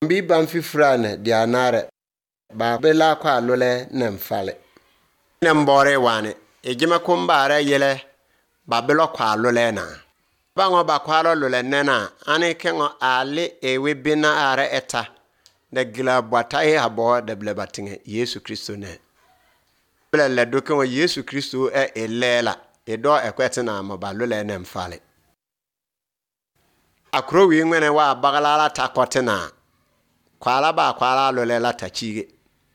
Bi ban fi frane dianare ba bela kwa lole nemfale. Nembore wane ejima kumbare yele ba belo kwa lole na. Bango ba kwa lole nena ane kengo ale ewe bina are eta de gila bwataye habo de ble batinge Yesu Kristo ne. Bele le dokengo Yesu Kristo elela edo ekwete na mo ba lole nemfale. Akro wi ngwene wa bagalala takotena kwala lole la tachige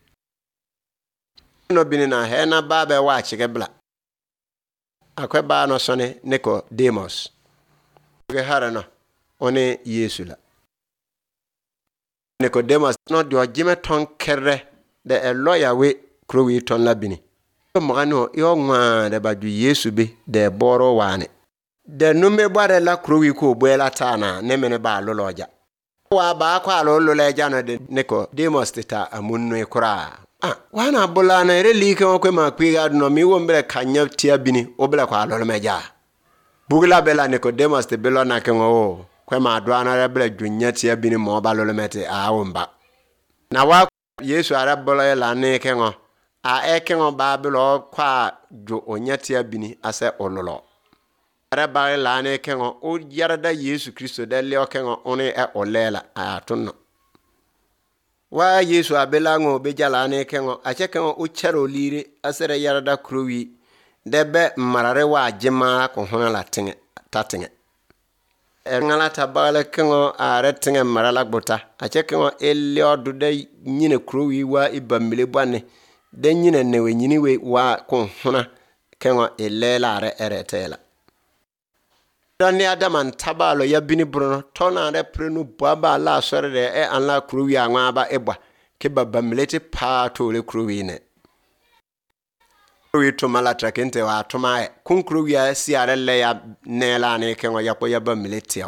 no binina hena babe wa chigebla akwe ba no sone Nicodemus ge harana one Yesu la Nicodemus no dio jime ton kerre de eloya we krowi ton la bini mo gano yo nwa de baju Yesu be de boro wane de nume bare la krowi ko bwela tana ne mene ba loloja wa ba kwa lolo jana de Nicodemus tita amunno kura wana bola na reli ke ko ma kwiga no mi wombere kanya tia bini obela kwa lolo meja bugla bela Nicodemus te belo na ke ngo ko ma do na bela dwunya tia bini mo ba lolo mete womba na wa Yesu ara bola la ne ke ngo ke ngo ba belo kwa jo onya tia bini ase ololo ara ba la ne ke ngo o yarada Yesu Kristo de le o ke ngo one olela atunno wa Yesu abela ngo be jala ne ke ngo ache ke ngo o chero lire asere yarada krowi debe marare wa jema ko hona la tinge tatinge ngala tabale ke ngo are tinge marala gbota ache ke ngo ele odu de nyine krowi wa ibamile bwane de nyine ne we nyini we wa ko hona ke ngo elela are eretela Dani Adaman tabalo ya bini bruno tona re prenu baba la sore de anla kruwi anwa ba eba ke baba milete pa to le kruwi ne kruwi to mala trakente wa to ma kun kruwi ya si arele ya nela ne ke ngo yapo ya ba milete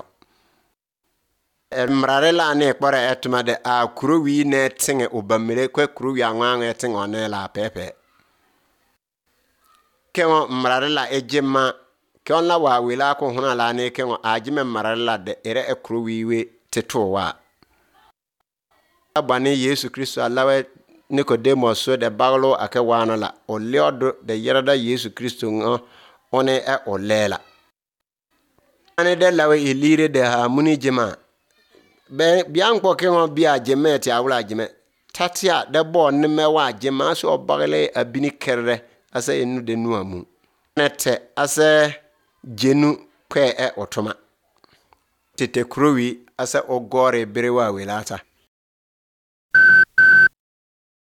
mrare la ne kpore etuma de a kruwi ne tinge obamile kwe kruwi anwa anwa tinge onela pepe ke ngo mrare la ejema Kion la wa wila ko huna la ne ke ngo ajime marala de ere ekruwiwe tetowa abani Yesu Kristo alawe Nicodemus so de baglo ake wana la o leodo de yerada Yesu Kristo ngo one olela ane de lawe ilire de ha muni jema be bianko ke ngo bia jeme ti awula jeme tatia de bo ne mewa jema so bagle abini kerre ase enu de nuamu nete ase jenu kwe otoma tete krowi asa ogore berewa welata